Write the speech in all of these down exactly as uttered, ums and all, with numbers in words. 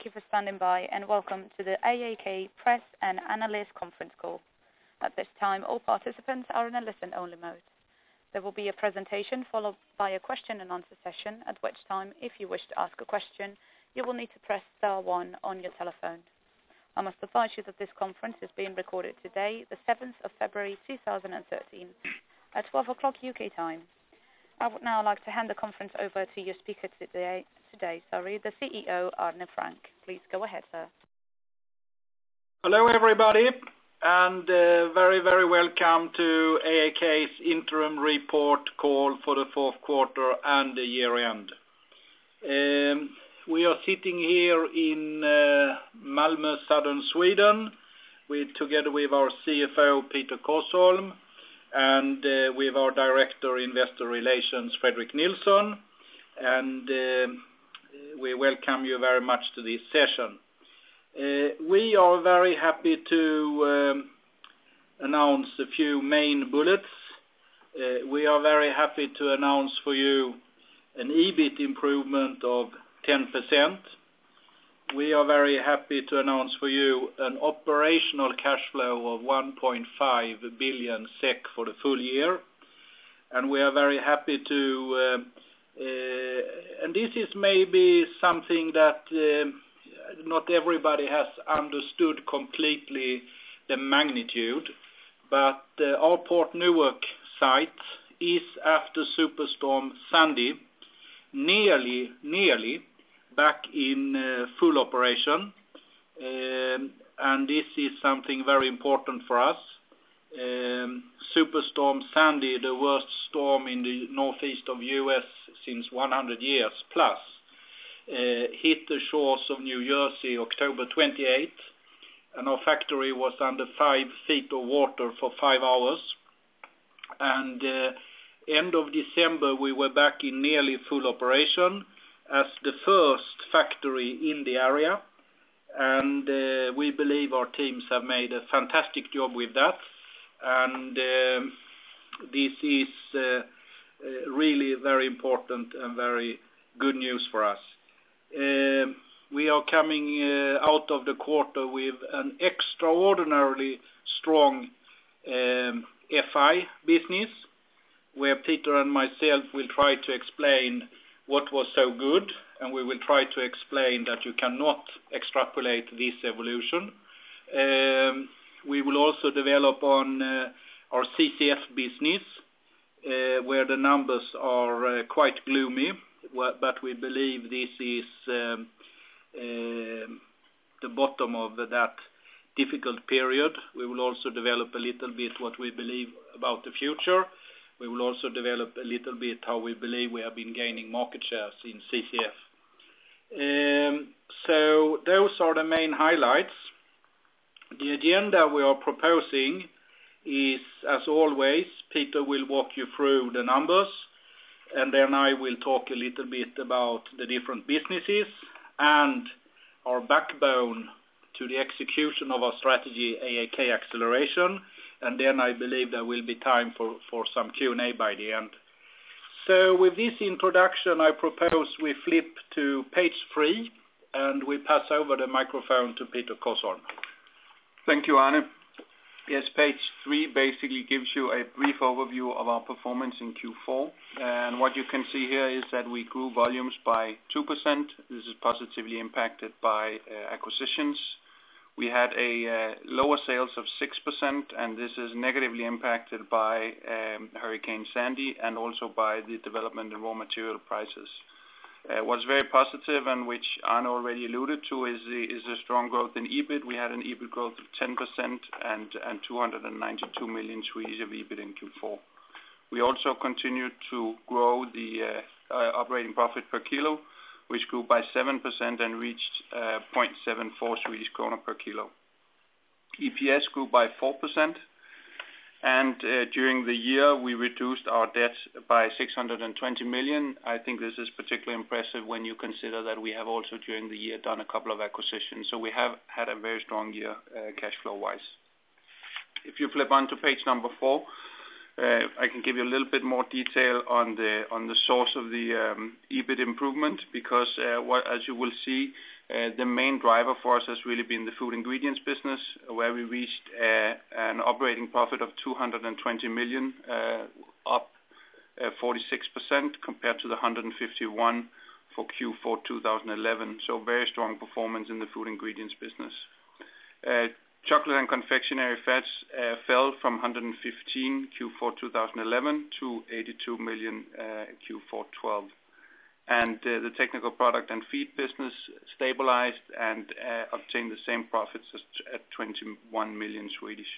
you for standing by, and welcome to the A A K Press and Analyst Conference Call. At this time, all participants are in a listen-only mode. There will be a presentation followed by a question and answer session, at which time, if you wish to ask a question, you will need to press star one on your telephone. I must advise you that this conference is being recorded today, the seventh of February two thousand thirteen, at twelve o'clock U K time. I would now like to hand the conference over to your speaker today, today sorry, the C E O, Arne Frank. Please go ahead, sir. Hello, everybody, and uh, very, very welcome to A A K's interim report call for the fourth quarter and the year end. Um, we are sitting here in uh, Malmö, southern Sweden, with, together with our C F O, Peter Korsholm, and uh, with our Director Investor Relations, Fredrik Nilsson, and uh, we welcome you very much to this session. Uh, we are very happy to um, announce a few main bullets. Uh, we are very happy to announce for you an EBIT improvement of ten percent. We are very happy to announce for you an operational cash flow of one point five billion S E K for the full year. And we are very happy to, uh, uh, and this is maybe something that uh, not everybody has understood completely the magnitude, but uh, our Port Newark site is, after Superstorm Sandy, nearly, nearly back in uh, full operation, um, and this is something very important for us. Um, Superstorm Sandy, the worst storm in the northeast of U S since one hundred years plus, uh, hit the shores of New Jersey October twenty-eighth, and our factory was under five feet of water for five hours. And uh, end of December, we were back in nearly full operation as the first factory in the area, and uh, we believe our teams have made a fantastic job with that, and uh, this is uh, uh, really very important and very good news for us. Uh, we are coming uh, out of the quarter with an extraordinarily strong um, F I business, where Peter and myself will try to explain what was so good, and we will try to explain that you cannot extrapolate this evolution. Um, we will also develop on uh, our C C F business, uh, where the numbers are uh, quite gloomy, but we believe this is um, uh, the bottom of that difficult period. We will also develop a little bit what we believe about the future. We will also develop a little bit how we believe we have been gaining market shares in C C F. Um, so those are the main highlights. The agenda we are proposing is, as always, Peter will walk you through the numbers, and then I will talk a little bit about the different businesses and our backbone to the execution of our strategy, A A K Acceleration, and then I believe there will be time for, for some Q and A by the end. So with this introduction, I propose we flip to page three, and we pass over the microphone to Peter Korsholm. Thank you, Arne. Yes, page three basically gives you a brief overview of our performance in Q four. And what you can see here is that we grew volumes by two percent. This is positively impacted by uh, acquisitions. We had a uh, lower sales of six percent, and this is negatively impacted by um, Hurricane Sandy and also by the development in raw material prices. Uh, what's very positive, and which Arne already alluded to, is the, is the strong growth in EBIT. We had an EBIT growth of ten percent and, and two hundred ninety-two million Swedish of EBIT in Q four. We also continued to grow the uh, uh, operating profit per kilo, which grew by seven percent and reached uh, zero point seven four Swedish krona per kilo. E P S grew by four percent, and uh, during the year we reduced our debt by six hundred twenty million. I think this is particularly impressive when you consider that we have also during the year done a couple of acquisitions, so we have had a very strong year uh, cash flow-wise. If you flip on to page number four, Uh, I can give you a little bit more detail on the on the source of the um, EBIT improvement, because uh, what, as you will see, Uh, the main driver for us has really been the food ingredients business, where we reached uh, an operating profit of two hundred twenty million, uh, up uh, forty-six percent compared to the one hundred fifty-one for Q four two thousand eleven. So very strong performance in the food ingredients business. Uh, chocolate and confectionery fats uh, fell from one hundred fifteen Q four two thousand eleven to eighty-two million uh, Q four twelve. And uh, the technical product and feed business stabilized and uh, obtained the same profits as at twenty-one million Swedish.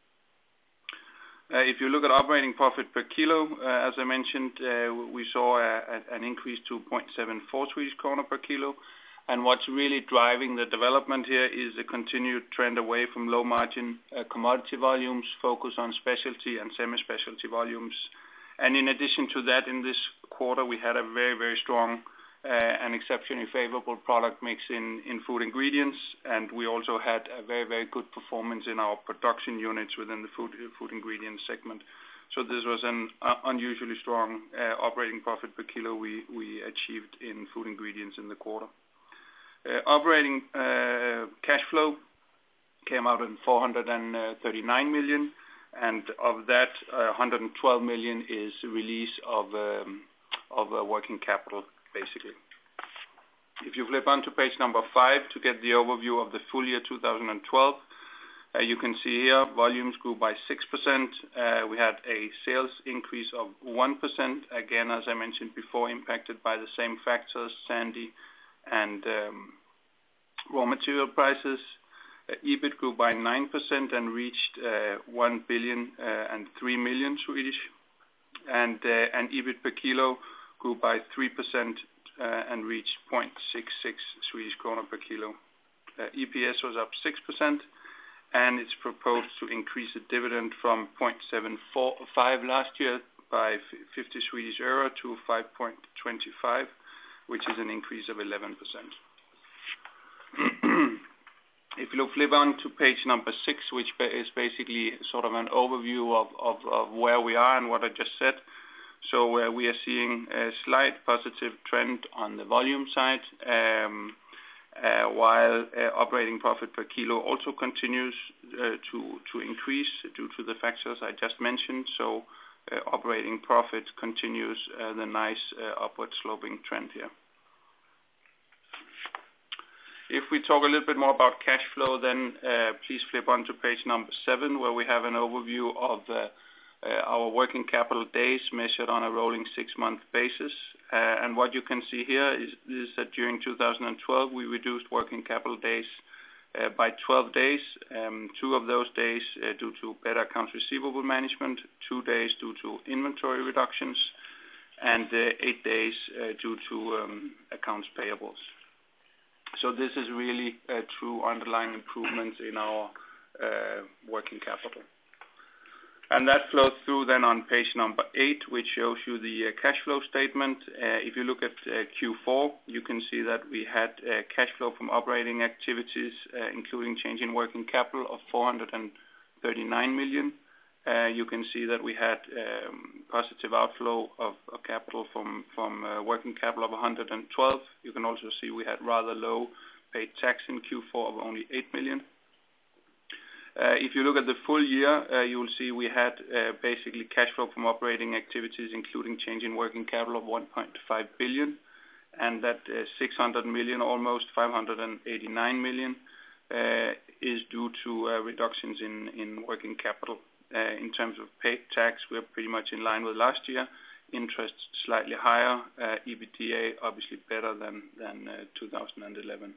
Uh, if you look at operating profit per kilo, uh, as I mentioned, uh, we saw a, a, an increase to zero point seven four Swedish krona per kilo. And what's really driving the development here is a continued trend away from low margin uh, commodity volumes, focus on specialty and semi-specialty volumes. And in addition to that, in this quarter, we had a very, very strong uh, and exceptionally favorable product mix in, in food ingredients, and we also had a very, very good performance in our production units within the food, food ingredients segment. So this was an uh, unusually strong uh, operating profit per kilo we, we achieved in food ingredients in the quarter. Uh, operating uh, cash flow came out at four hundred thirty-nine million. And of that, uh, one hundred twelve million is release of um, of uh, working capital, basically. If you flip on to page number five to get the overview of the full year two thousand twelve, uh, you can see here volumes grew by six percent. Uh, we had a sales increase of one percent, again, as I mentioned before, impacted by the same factors, Sandy and um, raw material prices. Uh, EBIT grew by nine percent and reached uh, one billion and three million Swedish, and uh, and EBIT per kilo grew by three percent uh, and reached zero point six six Swedish krona per kilo. Uh, E P S was up six percent, and it's proposed to increase the dividend from zero point seven four five last year by fifty Swedish euro to five point two five, which is an increase of eleven percent. If you look, flip on to page number six, which is basically sort of an overview of, of, of where we are and what I just said. So uh, we are seeing a slight positive trend on the volume side, um, uh, while uh, operating profit per kilo also continues uh, to, to increase due to the factors I just mentioned. So uh, operating profit continues uh, the nice uh, upward sloping trend here. If we talk a little bit more about cash flow, then uh, please flip on to page number seven, where we have an overview of uh, uh, our working capital days measured on a rolling six-month basis. Uh, and what you can see here is, is that during two thousand twelve, we reduced working capital days uh, by twelve days, um, two of those days uh, due to better accounts receivable management, two days due to inventory reductions, and uh, eight days uh, due to um, accounts payables. So this is really a true underlying improvement in our uh, working capital. And that flows through then on page number eight, which shows you the uh, cash flow statement. Uh, if you look at uh, Q four, you can see that we had uh, cash flow from operating activities, uh, including change in working capital, of four hundred thirty-nine million. Uh, you can see that we had um, positive outflow of, of capital from, from uh, working capital of one hundred twelve. You can also see we had rather low paid tax in Q four of only eight million. Uh, if you look at the full year, uh, you will see we had uh, basically cash flow from operating activities, including change in working capital, of one point five billion, and that uh, six hundred million, almost five hundred eighty-nine million, uh, is due to uh, reductions in, in working capital. Uh, in terms of paid tax, we're pretty much in line with last year. Interest slightly higher. Uh, EBITDA obviously better than, than uh, two thousand eleven.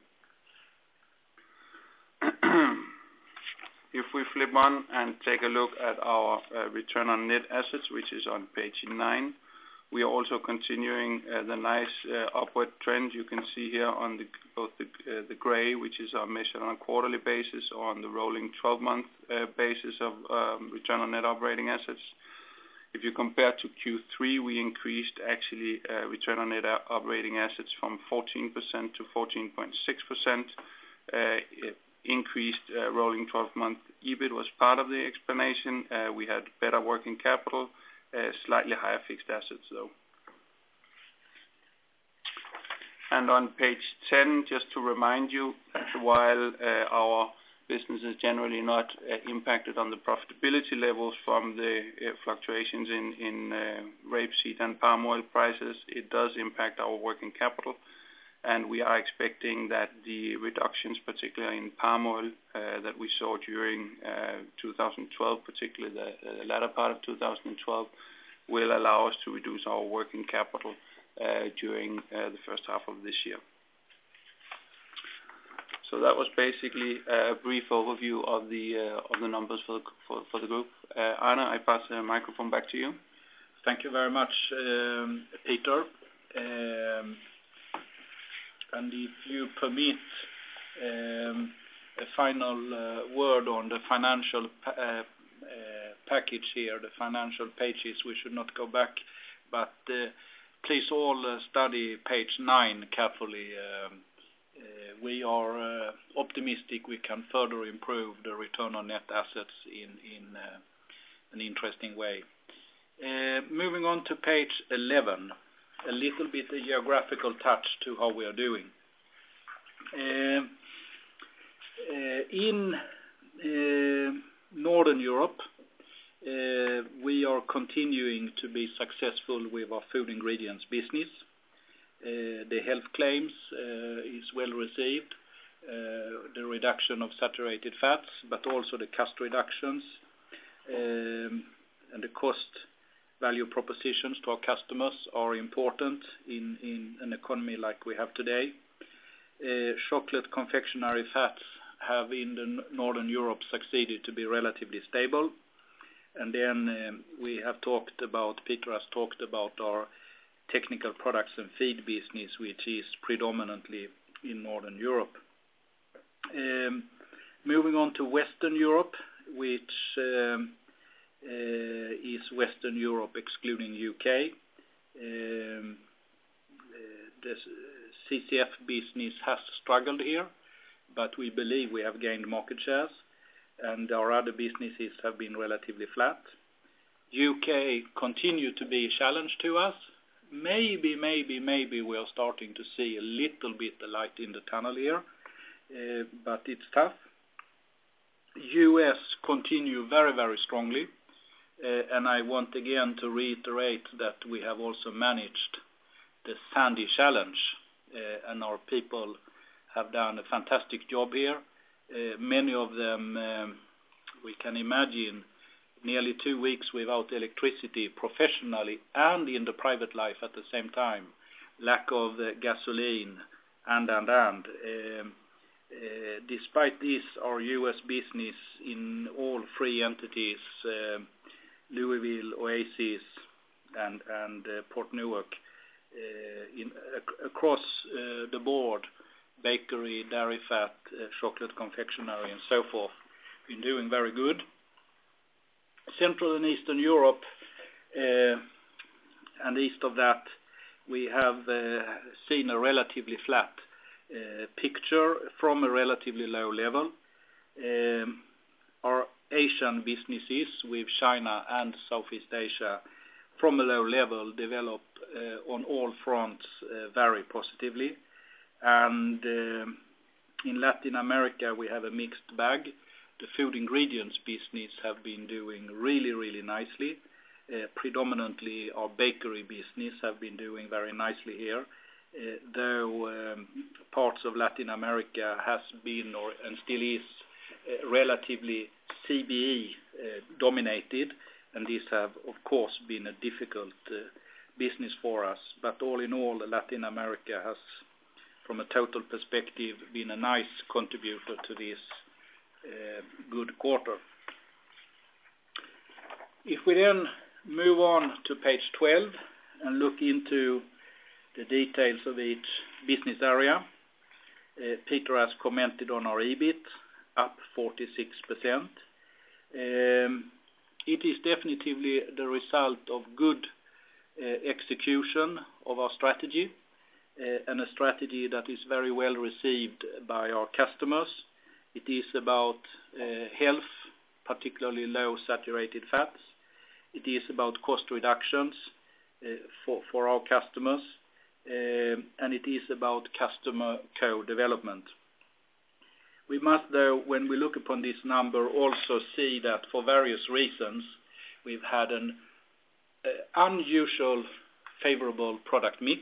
If we flip on and take a look at our uh, return on net assets, which is on page nine, we are also continuing uh, the nice uh, upward trend. You can see here on the, both the, uh, the gray, which is our measured on a quarterly basis, or on the rolling twelve-month uh, basis of um, return on net operating assets. If you compare to Q three, we increased actually uh, return on net operating assets from fourteen percent to fourteen point six percent. Uh, increased uh, rolling twelve-month EBIT was part of the explanation. Uh, we had better working capital, uh, slightly higher fixed assets though. And on page ten, just to remind you, while uh, our business is generally not uh, impacted on the profitability levels from the uh, fluctuations in, in uh, rapeseed and palm oil prices, it does impact our working capital. And we are expecting that the reductions, particularly in palm oil, uh, that we saw during uh, two thousand twelve, particularly the uh, latter part of two thousand twelve, will allow us to reduce our working capital uh, during uh, the first half of this year. So that was basically a brief overview of the uh, of the numbers for the, for, for the group. Uh, Arne, I pass the microphone back to you. Thank you very much, um, Peter. Um, And if you permit um, a final uh, word on the financial pa uh, uh, package here, the financial pages, we should not go back, but uh, please all uh, study page nine carefully. Um, uh, we are uh, optimistic we can further improve the return on net assets in, in uh, an interesting way. Uh, moving on to page eleven. A little bit a geographical touch to how we are doing. Uh, uh, in uh, Northern Europe, uh, we are continuing to be successful with our food ingredients business. Uh, the health claims uh, is well received, uh, the reduction of saturated fats, but also the cost reductions um, and the cost value propositions to our customers are important in, in an economy like we have today. Uh, chocolate confectionery fats have in the Northern Europe succeeded to be relatively stable. And then um, we have talked about, Peter has talked about our technical products and feed business, which is predominantly in Northern Europe. Um, moving on to Western Europe, which um, Uh, is Western Europe excluding U K. Um, uh, the C C F business has struggled here, but we believe we have gained market shares, and our other businesses have been relatively flat. U K continue to be a challenge to us. Maybe, maybe, maybe we are starting to see a little bit of light in the tunnel here, uh, but it's tough. U S continue very, very strongly. Uh, and I want again to reiterate that we have also managed the Sandy challenge, uh, and our people have done a fantastic job here. Uh, many of them, um, we can imagine, nearly two weeks without electricity professionally and in the private life at the same time, lack of uh, gasoline, and, and, and. Um, uh, despite this, our U S business in all three entities, uh, Louisville, Oasis, and, and uh, Port Newark, uh, in, ac across uh, the board, bakery, dairy fat, uh, chocolate confectionery, and so forth, been doing very good. Central and Eastern Europe, uh, and east of that, we have uh, seen a relatively flat uh, picture from a relatively low level. Um, our Asian businesses with China and Southeast Asia from a low level develop uh, on all fronts uh, very positively. And uh, in Latin America we have a mixed bag. The food ingredients business have been doing really, really nicely. Uh, predominantly our bakery business have been doing very nicely here. Uh, though um, parts of Latin America has been or and still is uh, relatively C B E uh, dominated, and these have of course been a difficult uh, business for us. But all in all, Latin America has, from a total perspective, been a nice contributor to this uh, good quarter. If we then move on to page twelve and look into the details of each business area, uh, Peter has commented on our E B I T, up forty-six percent. Um, it is definitively the result of good uh, execution of our strategy, uh, and a strategy that is very well received by our customers. It is about uh, health, particularly low saturated fats. It is about cost reductions uh, for, for our customers. um, and it is about customer co-development. We must, though, when we look upon this number, also see that for various reasons we've had an uh, unusual favorable product mix,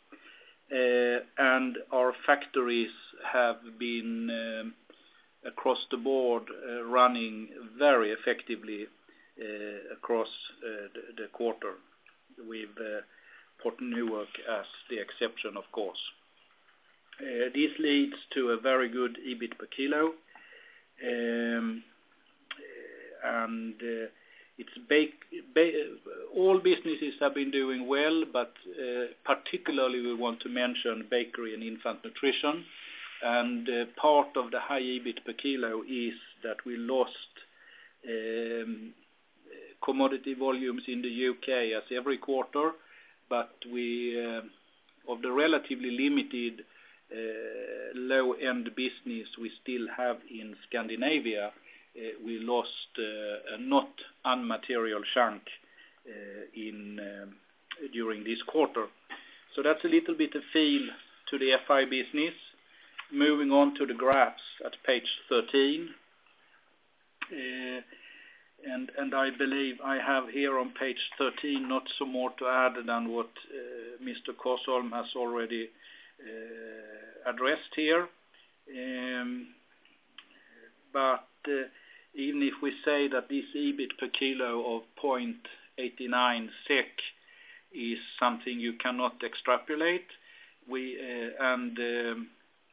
uh, and our factories have been um, across the board uh, running very effectively uh, across uh, the, the quarter, with uh, Port Newark as the exception, of course. Uh, this leads to a very good EBIT per kilo, um, and uh, it's bake, ba- all businesses have been doing well, but uh, particularly we want to mention bakery and infant nutrition. And uh, part of the high EBIT per kilo is that we lost um, commodity volumes in the U K as every quarter, but we uh, of the relatively limited uh, low-end business we still have in Scandinavia, uh, we lost uh, a not unmaterial chunk uh, in um, during this quarter. So that's a little bit of feel to the F I business. Moving on to the graphs at page thirteen, uh, and and I believe I have here on page thirteen not so more to add than what uh, Mister Korsholm has already uh, addressed here. Um, but uh, even if we say that this EBIT per kilo of zero point eight nine SEK is something you cannot extrapolate, we uh, and um,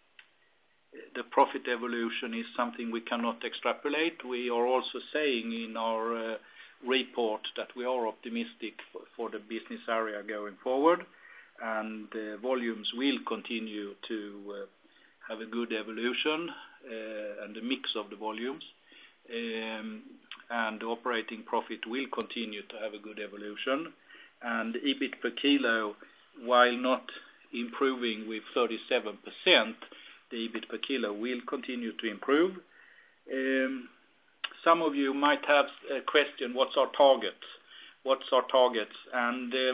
the profit evolution is something we cannot extrapolate. We are also saying in our uh, report that we are optimistic for, for the business area going forward, and uh, volumes will continue to uh, have a good evolution, uh, and the mix of the volumes, um, and the operating profit will continue to have a good evolution, and EBIT per kilo, while not improving with thirty-seven percent, the EBIT per kilo will continue to improve. Um, some of you might have a question, what's our target? What's our targets? And uh,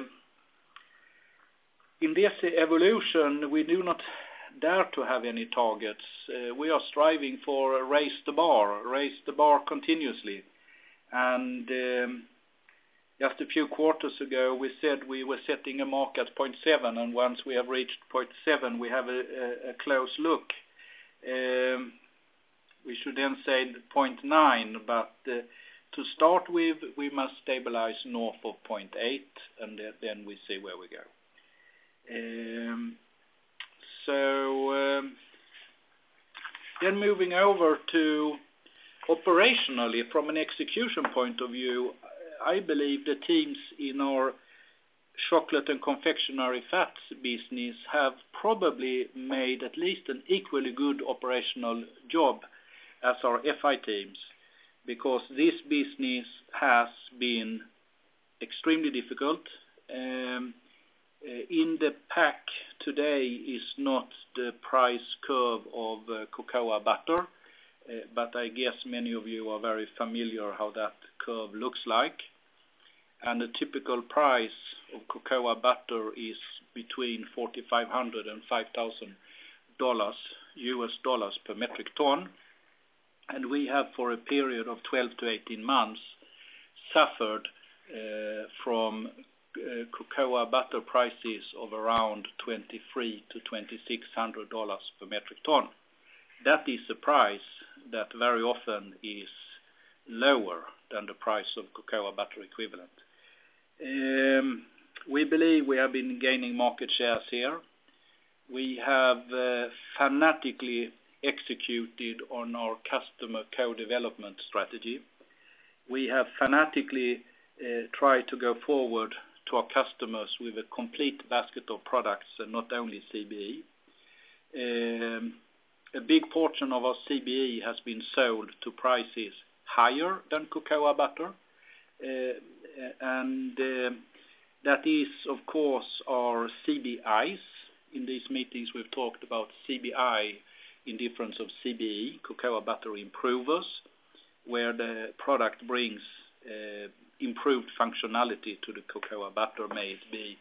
in this evolution, we do not dare to have any targets. Uh, we are striving for raise the bar, raise the bar continuously. And um, just a few quarters ago, we said we were setting a mark at zero point seven, and once we have reached zero point seven, we have a, a, a close look. Um, we should then say zero point nine, but uh, to start with, we must stabilize north of zero point eight, and then we see where we go. Um, so, um, then moving over to operationally, from an execution point of view, I believe the teams in our chocolate and confectionery fats business have probably made at least an equally good operational job as our F I teams, because this business has been extremely difficult. Um, uh, in the pack today is not the price curve of uh, cocoa butter, uh, but I guess many of you are very familiar how that curve looks like. And the typical price of cocoa butter is between forty-five hundred and five thousand dollars U S dollars per metric ton. And we have, for a period of twelve to eighteen months, suffered uh, from uh, cocoa butter prices of around twenty-three to twenty-six hundred dollars per metric ton. That is a price that very often is lower than the price of cocoa butter equivalent. Um, we believe we have been gaining market shares here. We have uh, fanatically executed on our customer co-development strategy. We have fanatically uh, tried to go forward to our customers with a complete basket of products and not only C B E. Um, a big portion of our C B E has been sold to prices higher than cocoa butter. Uh, and uh, that is, of course, our C B Is. In these meetings we've talked about C B I in difference of C B E, cocoa butter improvers, where the product brings uh, improved functionality to the cocoa butter, may it be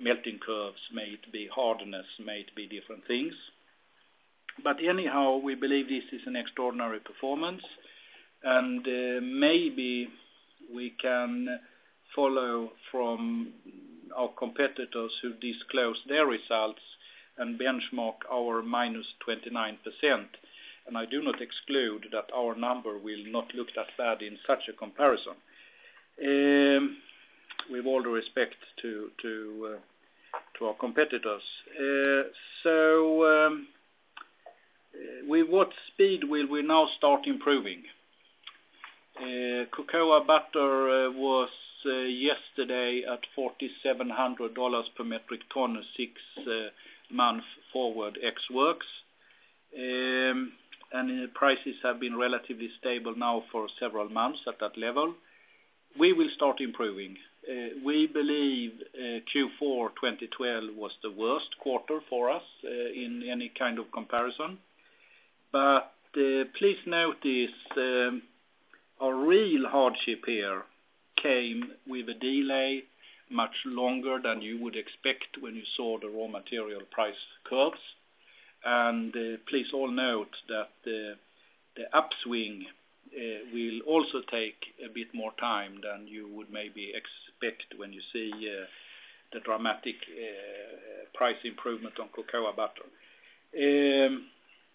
melting curves, may it be hardness, may it be different things. But anyhow, we believe this is an extraordinary performance, and uh, maybe we can follow from our competitors who disclose their results and benchmark our minus twenty-nine percent. And I do not exclude that our number will not look that bad in such a comparison. Um, with all the respect to to uh, to our competitors. Uh, so, um, uh, with what speed will we now start improving? Uh, cocoa butter uh, was uh, yesterday at forty-seven hundred dollars per metric ton, a six-month uh, forward ex-works. Um, and uh, prices have been relatively stable now for several months at that level. We will start improving. Uh, we believe uh, Q four twenty twelve was the worst quarter for us uh, in any kind of comparison. But uh, please notice um, our real hardship here came with a delay much longer than you would expect when you saw the raw material price curves. And uh, please all note that uh, the upswing uh, will also take a bit more time than you would maybe expect when you see uh, the dramatic uh, price improvement on cocoa butter. Um,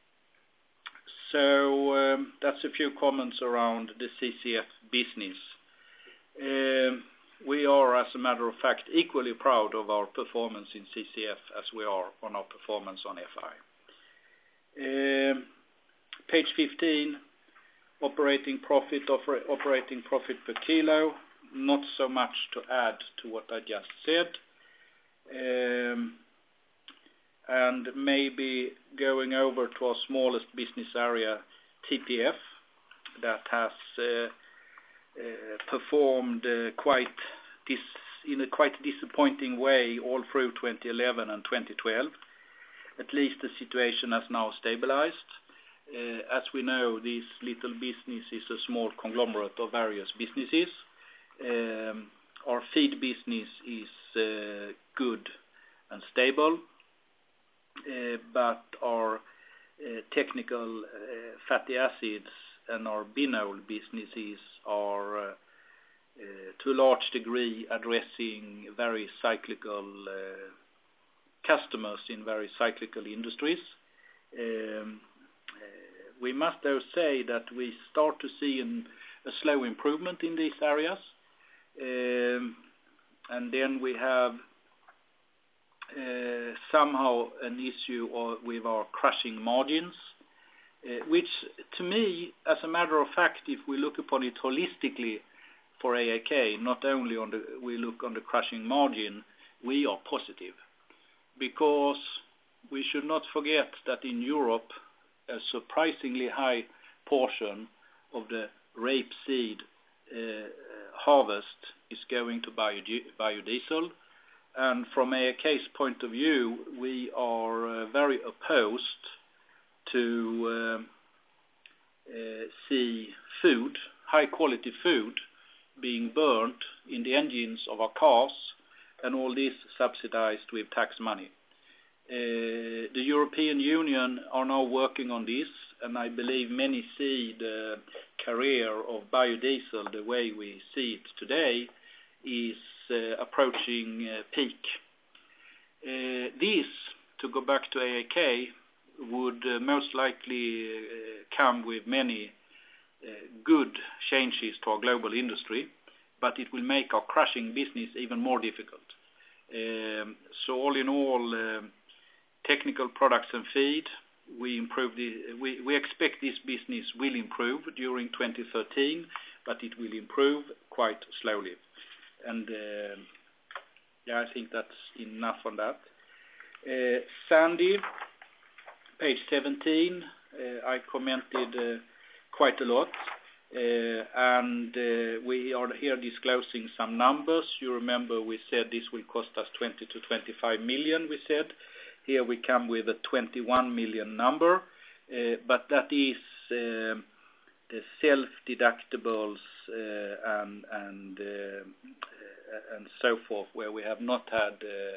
so um, that's a few comments around the C C F business. Um, we are, as a matter of fact, equally proud of our performance in C C F as we are on our performance on F I. Um, page fifteen, operating profit, operating profit per kilo. Not so much to add to what I just said. Um, and maybe going over to our smallest business area, T P F, that has uh, uh, performed uh, quite dis in a quite disappointing way all through twenty eleven and twenty twelve. At least the situation has now stabilized. Uh, as we know, this little business is a small conglomerate of various businesses. Um, our feed business is uh, good and stable, uh, but our uh, technical uh, fatty acids and our binole businesses are uh, uh, to a large degree addressing very cyclical uh, customers in very cyclical industries. Um, uh, we must though say that we start to see an, a slow improvement in these areas. Um, and then we have uh, somehow an issue or, with our crushing margins, uh, which to me, as a matter of fact, if we look upon it holistically for A A K, not only on the, we look on the crushing margin, we are positive. Because we should not forget that in Europe, a surprisingly high portion of the rapeseed uh, harvest is going to bio biodiesel. And from A A K's point of view, we are uh, very opposed to uh, uh, see food, high-quality food, being burnt in the engines of our cars, and all this subsidized with tax money. Uh, the European Union are now working on this, and I believe many see the career of biodiesel the way we see it today is uh, approaching uh, peak. Uh, this, to go back to A A K, would uh, most likely uh, come with many uh, good changes to our global industry, but it will make our crushing business even more difficult. Um, so all in all, uh, technical products and feed, we improve the, we, we expect this business will improve during twenty thirteen, but it will improve quite slowly. And uh, yeah, I think that's enough on that. Uh, Sandy, page seventeen, uh, I commented uh, quite a lot. Uh, and uh, we are here disclosing some numbers. You remember we said this will cost us twenty to twenty-five million, we said. Here we come with a twenty-one million number, uh, but that is uh, the self-deductibles uh, and, and, uh, and so forth, where we have not had uh,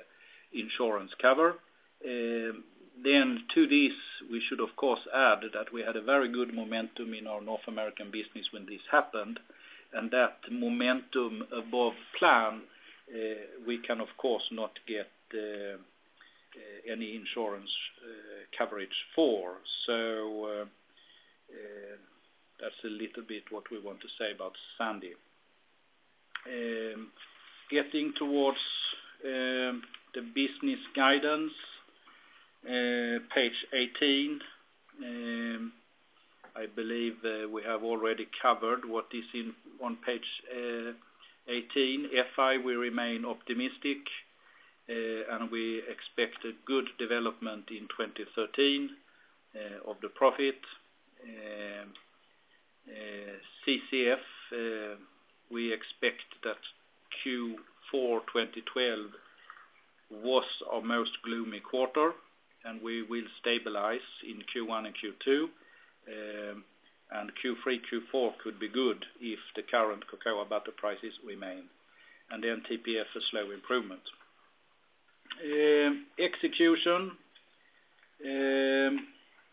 insurance cover. Um, then to this, we should of course add that we had a very good momentum in our North American business when this happened, and that momentum above plan, uh, we can of course not get uh, uh, any insurance uh, coverage for. So uh, uh, that's a little bit what we want to say about Sandy. Um, getting towards um, the business guidance, uh, page eighteen. Um, I believe uh, we have already covered what is in on page uh, eighteen. F I, we remain optimistic, uh, and we expect a good development in twenty thirteen uh, of the profit. Uh, uh, C C F, uh, we expect that Q four twenty twelve was our most gloomy quarter, and we will stabilize in Q one and Q two. Um, and Q three, Q four could be good if the current cocoa butter prices remain. And then T P F a slow improvement. Um, execution. Um,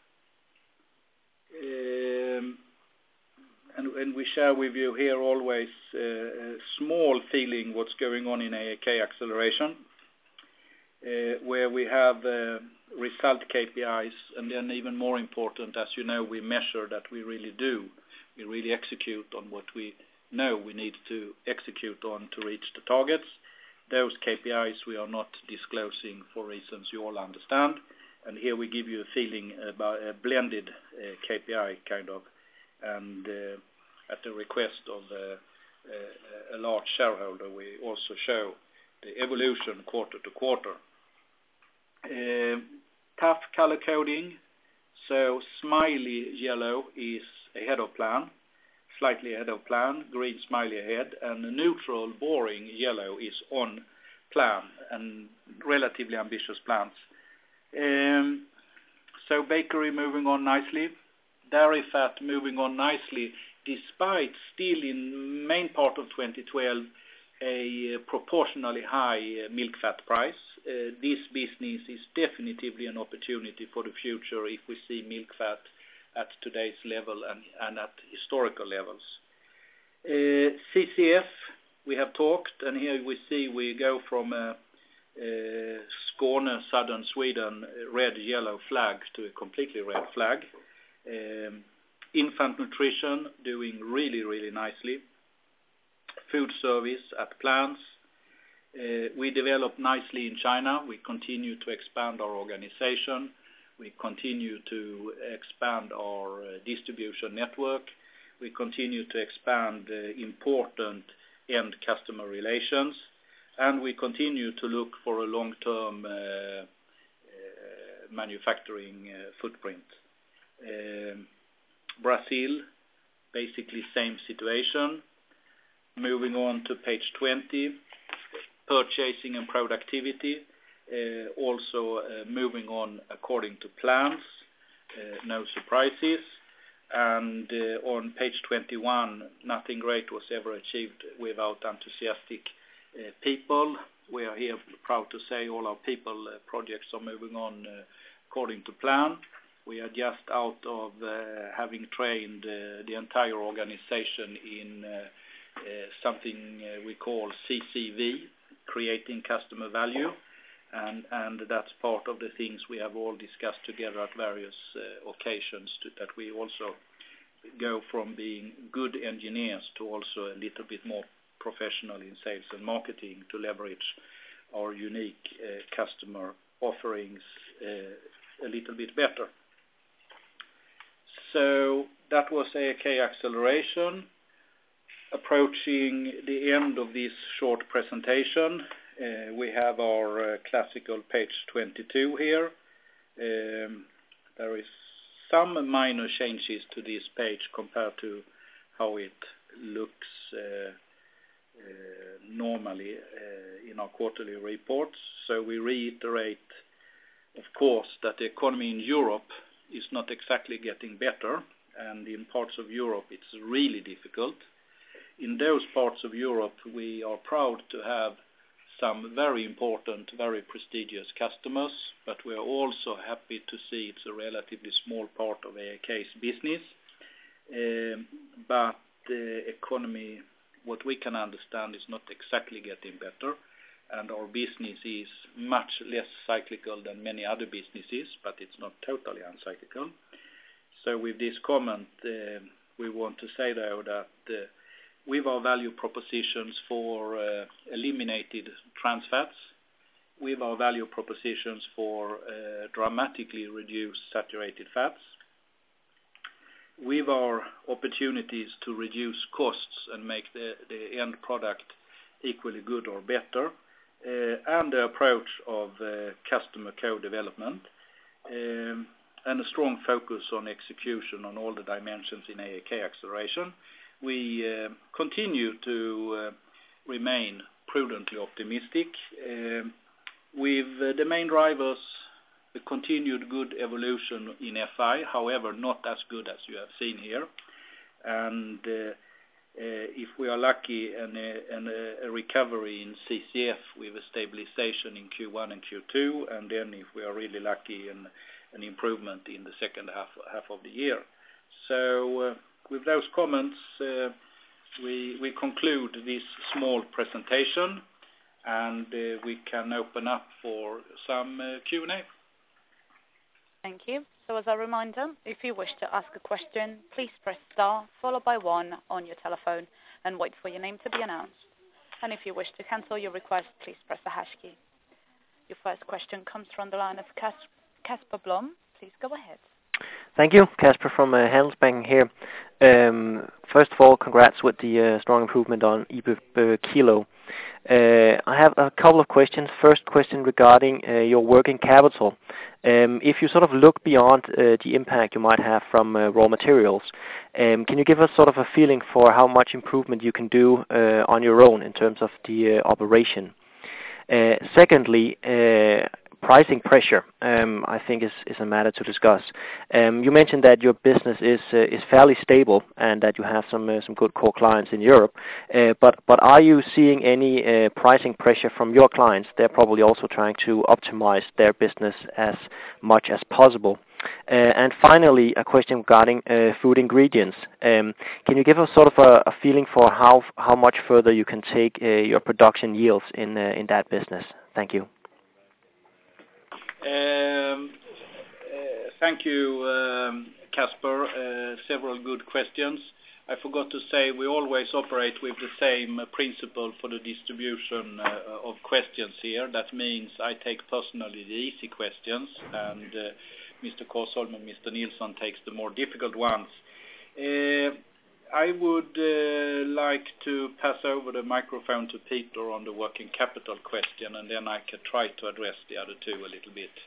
um, and, and we share with you here always uh, a small feeling what's going on in A A K acceleration, uh, where we have uh, result K P Is, and then even more important, as you know, we measure that we really do. We really execute on what we know we need to execute on to reach the targets. Those K P Is we are not disclosing for reasons you all understand. And here we give you a feeling about a blended uh, K P I kind of, and uh, at the request of uh, uh, a large shareholder, we also show the evolution quarter to quarter. Uh, tough color coding, so smiley yellow is ahead of plan, slightly ahead of plan, green smiley ahead, and the neutral boring yellow is on plan, and relatively ambitious plans. Um, so bakery moving on nicely, dairy fat moving on nicely, despite still in main part of twenty twelve a uh, proportionally high uh, milk fat price. Uh, this business is definitively an opportunity for the future if we see milk fat at today's level and, and at historical levels. Uh, C C F, we have talked, and here we see we go from a, a Skåne, southern Sweden, red-yellow flag to a completely red flag. Um, infant nutrition doing really, really nicely. Food service at plants. Uh, we develop nicely in China. We continue to expand our organization. We continue to expand our uh, distribution network. We continue to expand uh, important end customer relations. And we continue to look for a long-term uh, uh, manufacturing uh, footprint. Um, Brazil, basically same situation. Moving on to page twenty, purchasing and productivity, uh, also uh, moving on according to plans, uh, no surprises. And uh, on page twenty-one, nothing great was ever achieved without enthusiastic uh, people. We are here proud to say all our people uh, projects are moving on uh, according to plan. We are just out of uh, having trained uh, the entire organization in uh, uh, something uh, we call C C V, creating customer value, and, and that's part of the things we have all discussed together at various uh, occasions, to, that we also go from being good engineers to also a little bit more professional in sales and marketing to leverage our unique uh, customer offerings uh, a little bit better. So that was A A K acceleration. Approaching the end of this short presentation, uh, we have our uh, classical page twenty-two here. Um, there is some minor changes to this page compared to how it looks uh, uh, normally uh, in our quarterly reports. So we reiterate, of course, that the economy in Europe is not exactly getting better, and in parts of Europe it's really difficult. In those parts of Europe we are proud to have some very important, very prestigious customers, but we are also happy to see it's a relatively small part of A A K's business. Um, but the economy, what we can understand, is not exactly getting better, and our business is much less cyclical than many other businesses, but it's not totally uncyclical. So with this comment, uh, we want to say, though, that uh, with our value propositions for uh, eliminated trans fats, with our value propositions for uh, dramatically reduced saturated fats, with our opportunities to reduce costs and make the, the end product equally good or better, uh, and the approach of uh, customer co-development, um, and a strong focus on execution on all the dimensions in A A K acceleration, we uh, continue to uh, remain prudently optimistic, uh, with uh, the main drivers, the continued good evolution in F I, however not as good as you have seen here, and uh, uh, if we are lucky, and a, and a recovery in C C F with a stabilization in Q one and Q two, and then if we are really lucky, an, an improvement in the second half, half of the year. So uh, with those comments, uh, we, we conclude this small presentation, and uh, we can open up for some uh, Q and A. Thank you. So as a reminder, if you wish to ask a question, please press star followed by one on your telephone and wait for your name to be announced. And if you wish to cancel your request, please press the hash key. Your first question comes from the line of Cas- Casper Blom. Please go ahead. Thank you. Casper from uh, Handelsbanken here. Um, first of all, congrats with the uh, strong improvement on E B I T per kilo. Uh, I have a couple of questions. First question regarding uh, your working capital. Um, if you sort of look beyond uh, the impact you might have from uh, raw materials, um, can you give us sort of a feeling for how much improvement you can do uh, on your own in terms of the uh, operation? Uh, secondly, uh, pricing pressure, um, I think, is, is a matter to discuss. Um, you mentioned that your business is uh, is fairly stable and that you have some uh, some good core clients in Europe. Uh, but but are you seeing any uh, pricing pressure from your clients? They're probably also trying to optimize their business as much as possible. Uh, and finally, a question regarding uh, food ingredients. Um, can you give us sort of a, a feeling for how how much further you can take uh, your production yields in uh, in that business? Thank you. Um, uh, thank you, um, Casper. Uh, several good questions. I forgot to say we always operate with the same uh, principle for the distribution uh, of questions here. That means I take personally the easy questions, and uh, Mister Korsholm and Mister Nilsson takes the more difficult ones. Uh, I would uh, like to pass over the microphone to Peter on the working capital question, and then I can try to address the other two a little bit.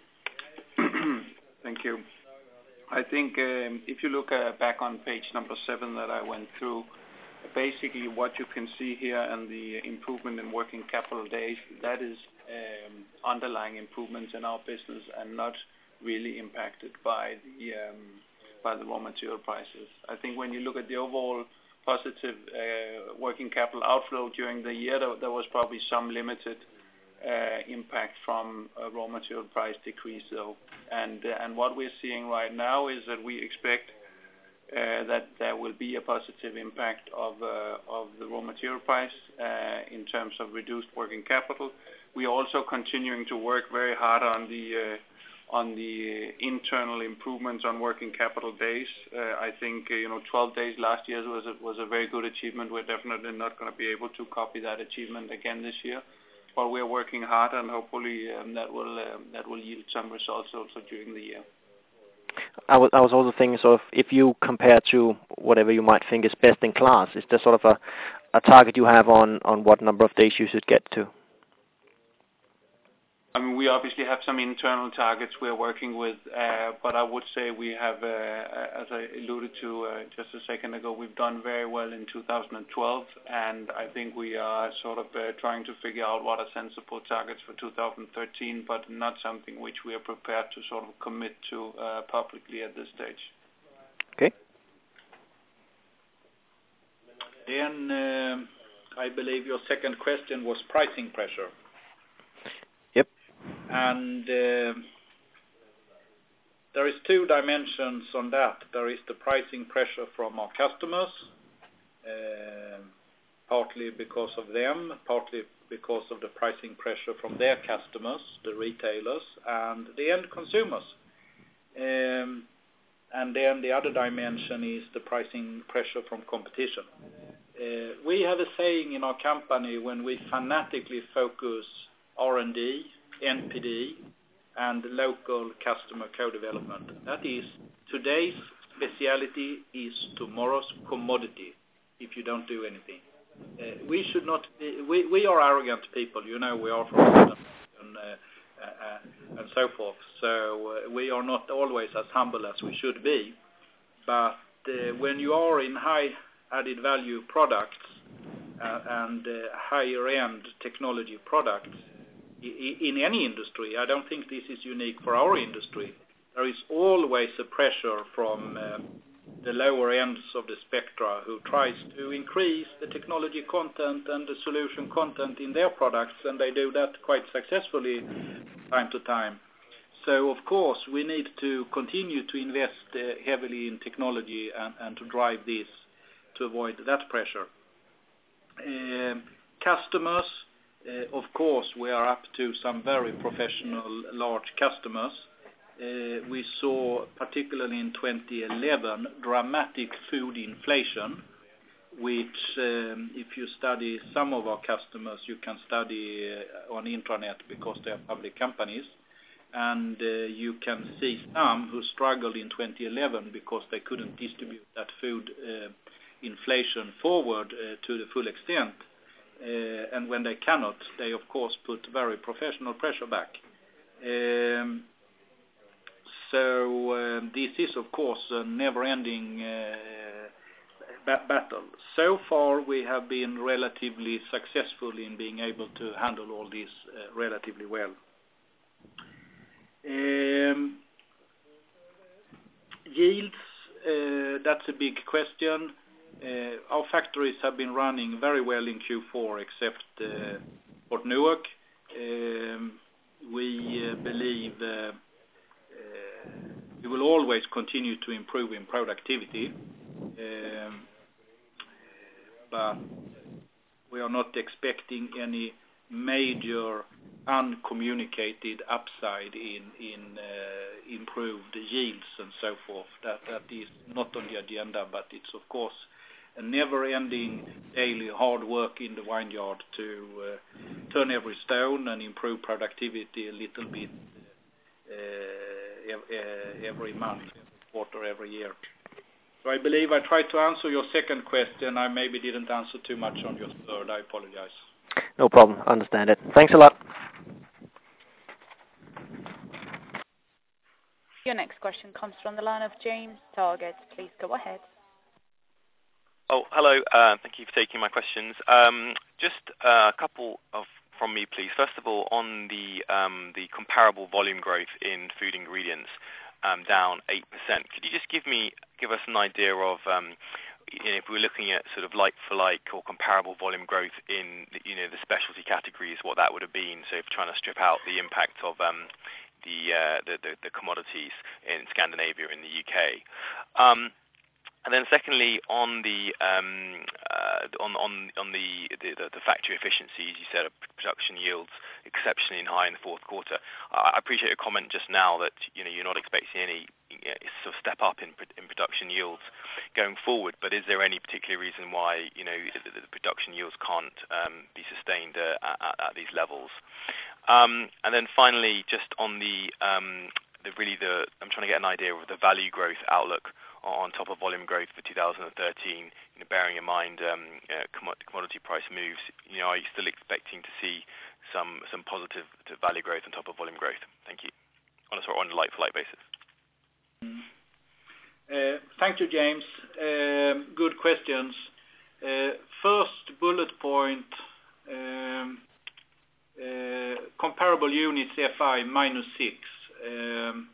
Thank you. I think um, if you look uh, back on page number seven that I went through, basically what you can see here and the improvement in working capital days, that is um, underlying improvements in our business and not really impacted by the um, by the raw material prices. I think when you look at the overall positive uh, working capital outflow during the year, there, there was probably some limited uh, impact from a raw material price decrease, though. And uh, and what we're seeing right now is that we expect uh, that there will be a positive impact of uh, of the raw material price uh, in terms of reduced working capital. We are also continuing to work very hard on the uh, on the internal improvements on working capital days. Uh, I think uh, you know twelve days last year was a, was a very good achievement. We're definitely not going to be able to copy that achievement again this year, but we're working hard, and hopefully um, that will um, that will yield some results also during the year. I was, I was also thinking, sort of, if you compare to whatever you might think is best in class, is there sort of a, a target you have on, on what number of days you should get to? I mean, we obviously have some internal targets we're working with, uh, but I would say we have, uh, as I alluded to uh, just a second ago, we've done very well in two thousand twelve, and I think we are sort of uh, trying to figure out what are sensible targets for two thousand thirteen, but not something which we are prepared to sort of commit to uh, publicly at this stage. Okay. Then, um, I believe your second question was pricing pressure. Yep. And uh, there is two dimensions on that. There is the pricing pressure from our customers, uh, partly because of them, partly because of the pricing pressure from their customers, the retailers, and the end consumers. Um, and then the other dimension is the pricing pressure from competition. Uh, we have a saying in our company when we fanatically focus R and D, N P D, and local customer co-development. That is, today's speciality is tomorrow's commodity if you don't do anything. Uh, we should not, be, we, we are arrogant people, you know, we are from Sweden and, uh, uh, and so forth. So uh, we are not always as humble as we should be. But uh, when you are in high added value products uh, and uh, higher end technology products I- in any industry, I don't think this is unique for our industry. There is always a pressure from uh, the lower ends of the spectra who tries to increase the technology content and the solution content in their products, and they do that quite successfully time to time. So, of course, we need to continue to invest uh, heavily in technology and, and to drive this to avoid that pressure. Uh, customers, uh, of course, we are up to some very professional large customers. Uh, we saw, particularly in twenty eleven, dramatic food inflation, which um, if you study some of our customers, you can study uh, on intranet because they are public companies. And uh, you can see some who struggled in twenty eleven because they couldn't distribute that food uh, inflation forward uh, to the full extent. Uh, and when they cannot, they of course put very professional pressure back. Um, so uh, this is of course a never-ending uh, ba- battle. So far we have been relatively successful in being able to handle all this uh, relatively well. Um, yields, uh, that's a big question. Uh, our factories have been running very well in Q four except uh, Port Newark. Um, we uh, believe uh, uh, we will always continue to improve in productivity, um, but we are not expecting any major uncommunicated upside in in uh, improved yields and so forth. That that is not on the agenda, but it's of course a never-ending daily hard work in the vineyard to uh, turn every stone and improve productivity a little bit uh, ev- every month, every quarter, every year. So I believe I tried to answer your second question. I maybe didn't answer too much on your third. I apologize. No problem. I understand it. Thanks a lot. Your next question comes from the line of James Target. Please go ahead. Oh, hello. Uh, thank you for taking my questions. Um, just uh, a couple of from me, please. First of all, on the um, the comparable volume growth in food ingredients, um, down eight percent. Could you just give me give us an idea of um, you know, if we're looking at sort of like-for-like or comparable volume growth in, you know, the specialty categories, what that would have been? So if trying to strip out the impact of um, the, uh, the, the the commodities in Scandinavia and the U K. Um, and then secondly, on the um, uh, on on on the, the the factory efficiencies, you said production yields exceptionally high in the fourth quarter. I appreciate your comment just now that you know you're not expecting any you know, sort of step up in in production yields going forward. But is there any particular reason why you know the, the production yields can't um, be sustained uh, at, at these levels? Um, and then finally, just on the um, the really the I'm trying to get an idea of the value growth outlook on top of volume growth for two thousand thirteen, you know, bearing in mind um, uh, commodity price moves, you know, are you still expecting to see some some positive to value growth on top of volume growth? Thank you. On a sort of on a like-for-like basis. Uh, thank you, James. Um, good questions. Uh, first bullet point, um, uh, comparable units F I minus six. Um,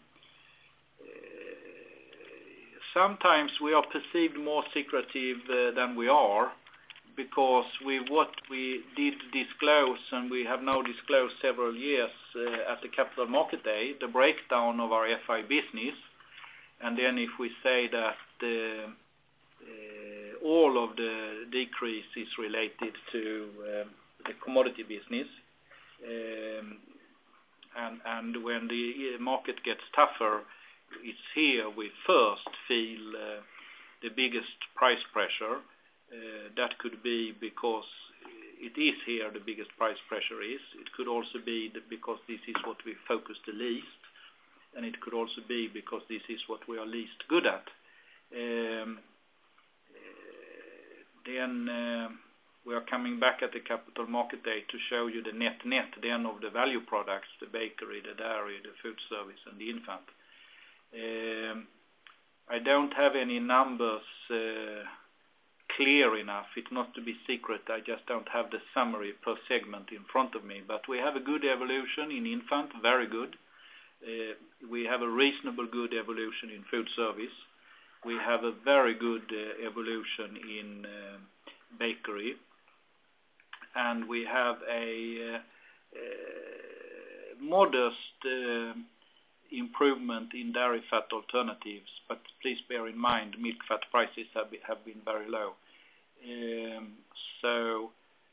Sometimes we are perceived more secretive uh, than we are, because with what we did disclose, and we have now disclosed several years uh, at the Capital Market Day, the breakdown of our F I business, and then if we say that uh, uh, all of the decrease is related to uh, the commodity business, um, and, and when the market gets tougher, it's here we first feel uh, the biggest price pressure. Uh, that could be because it is here the biggest price pressure is. It could also be that because this is what we focus the least, and it could also be because this is what we are least good at. Um, uh, then uh, we are coming back at the Capital Market Day to show you the net net then of the value products, the bakery, the dairy, the food service, and the infant. Um, I don't have any numbers uh, clear enough. It's not to be secret. I just don't have the summary per segment in front of me. But we have a good evolution in infant, very good. Uh, we have a reasonable good evolution in food service. We have a very good uh, evolution in uh, bakery. And we have a uh, uh, modest uh, improvement in dairy fat alternatives, but please bear in mind milk fat prices have been, have been very low. Um, so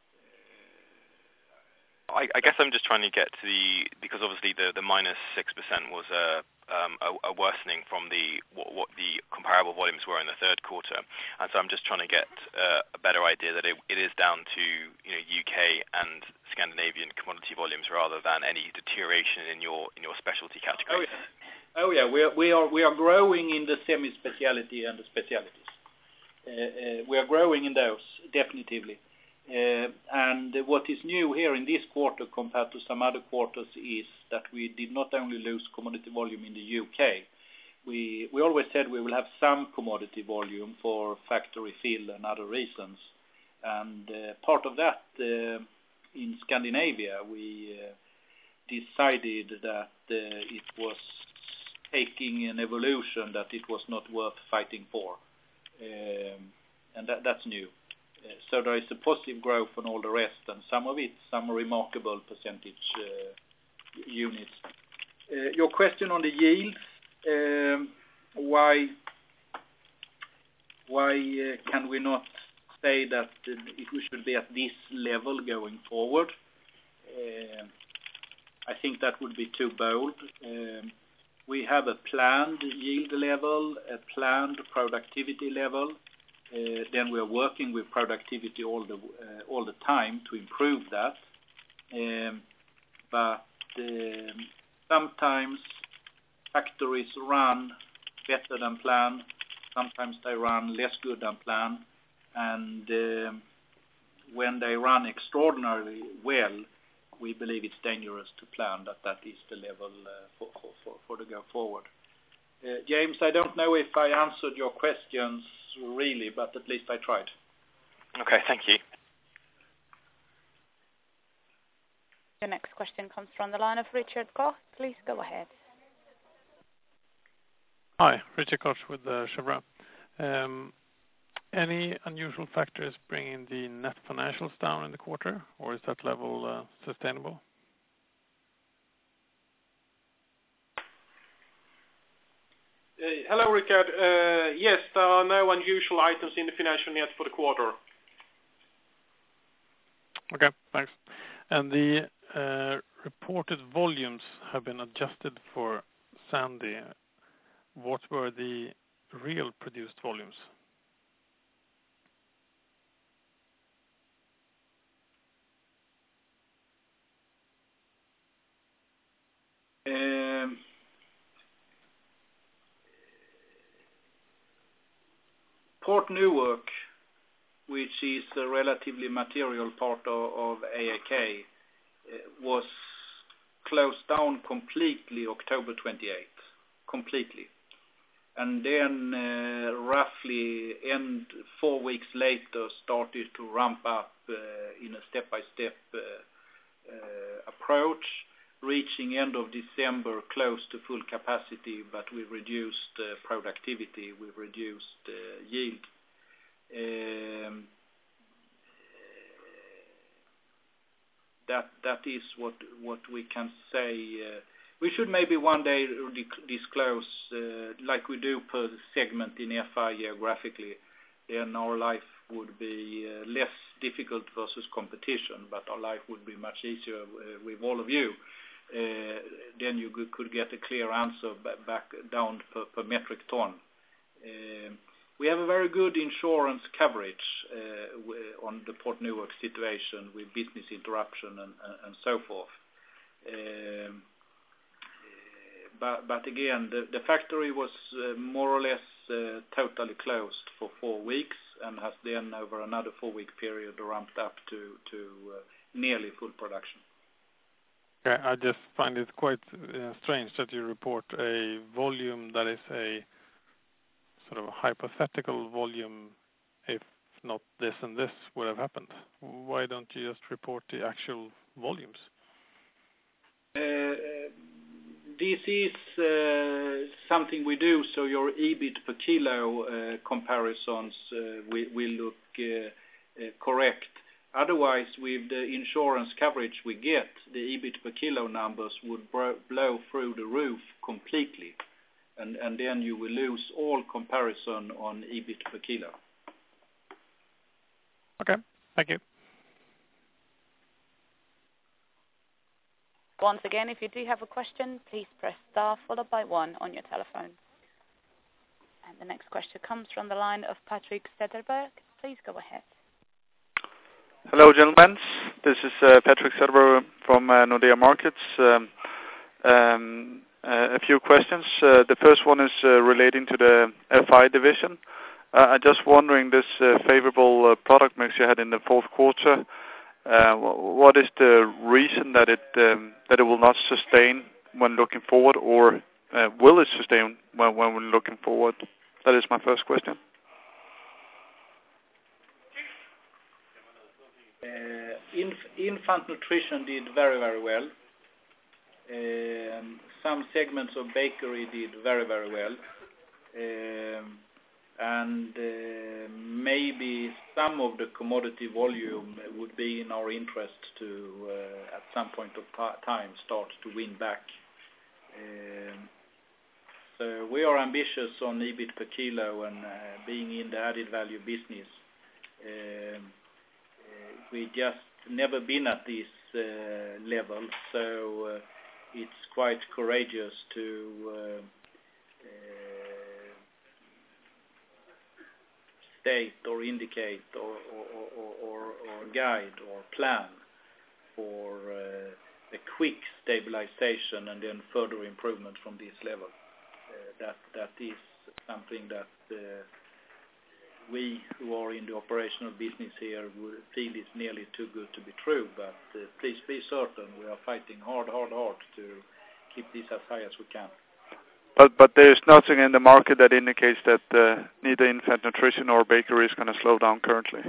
uh, I, I guess I'm just trying to get to the, because obviously the, the minus six percent was a, um, a, a worsening from the what, what the comparable volumes were in the third quarter, and so I'm just trying to get uh, a better idea that it, it is down to you know U K and Scandinavian commodity volumes rather than any deterioration in your in your specialty categories. Oh yeah, oh, yeah. we are we are we are growing in the semi-speciality and the specialities. Uh, uh, we are growing in those definitively. Uh, and what is new here in this quarter compared to some other quarters is that we did not only lose commodity volume in the U K. We we always said we will have some commodity volume for factory fill and other reasons, and uh, part of that. Uh, In Scandinavia, we uh, decided that uh, it was taking an evolution that it was not worth fighting for, um, and that, that's new. Uh, so there is a positive growth on all the rest, and some of it, some remarkable percentage uh, units. Uh, your question on the yields, um, why why uh, can we not say that uh, we should be at this level going forward? Uh, I think that would be too bold. Um, we have a planned yield level, a planned productivity level. Uh, then we are working with productivity all the uh, all the time to improve that. Um, but um, sometimes factories run better than planned. Sometimes they run less good than planned. And um, when they run extraordinarily well, we believe it's dangerous to plan that that is the level uh, for, for, for, for the go forward. Uh, James, I don't know if I answered your questions really, but at least I tried. Okay, thank you. The next question comes from the line of Richard Koch. Please go ahead. Hi, Richard Koch with uh, Chevron. Um, Any unusual factors bringing the net financials down in the quarter, or is that level uh, sustainable? Uh, hello, Richard. Uh, yes, there are no unusual items in the financial net for the quarter. Okay, thanks. And the uh, reported volumes have been adjusted for Sandy. What were the real produced volumes? Um, Port Newark, which is a relatively material part of, of A A K, uh, was closed down completely October twenty-eighth, completely. And then uh, roughly end four weeks later started to ramp up uh, in a step-by-step uh, uh, approach, reaching end of December close to full capacity, but we reduced uh, productivity, we reduced uh, yield. Um, that that is what what we can say. Uh, we should maybe one day disclose, uh, like we do per segment in F I geographically, then our life would be uh, less difficult versus competition, but our life would be much easier uh, with all of you. Uh, then you could get a clear answer back down per, per metric ton. Uh, we have a very good insurance coverage uh, on the Port Newark situation with business interruption and, and, and so forth. Um, but, but again, the, the factory was uh, more or less uh, totally closed for four weeks and has then over another four-week period ramped up to, to uh, nearly full production. Okay, I just find it quite uh, strange that you report a volume that is a sort of a hypothetical volume. If not this and this would have happened, why don't you just report the actual volumes? Uh, this is uh, something we do, so your E B I T per kilo uh, comparisons uh, will, will look uh, uh, correct. Otherwise, with the insurance coverage we get, the E B I T per kilo numbers would bro- blow through the roof completely, and, and then you will lose all comparison on E B I T per kilo. Okay, thank you. Once again, if you do have a question, please press star followed by one on your telephone. And the next question comes from the line of Patrick Zetterberg. Please go ahead. Hello, gentlemen. This is uh, Patrick Zetterberg from uh, Nordea Markets. Um, um, uh, a few questions. Uh, the first one is uh, relating to the F I division. Uh, I'm just wondering, this uh, favorable uh, product mix you had in the fourth quarter, uh, what is the reason that it um, that it will not sustain when looking forward, or uh, will it sustain when, when we're looking forward? That is my first question. Uh, inf- infant nutrition did very, very well. Um, some segments of bakery did very, very well. Um, and uh, maybe some of the commodity volume would be in our interest to, uh, at some point of ta- time, start to win back. Um, so we are ambitious on E B I T per kilo and uh, being in the added value business. Um, uh, we just never been at this uh, level, so uh, it's quite courageous to uh, state or indicate or, or, or, or, or guide or plan for uh, a quick stabilization and then further improvement from this level. Uh, that that is something that uh, we who are in the operational business here would feel is nearly too good to be true, but uh, please be certain we are fighting hard, hard, hard to keep this as high as we can. But but there is nothing in the market that indicates that uh, neither infant nutrition or bakery is going to slow down currently.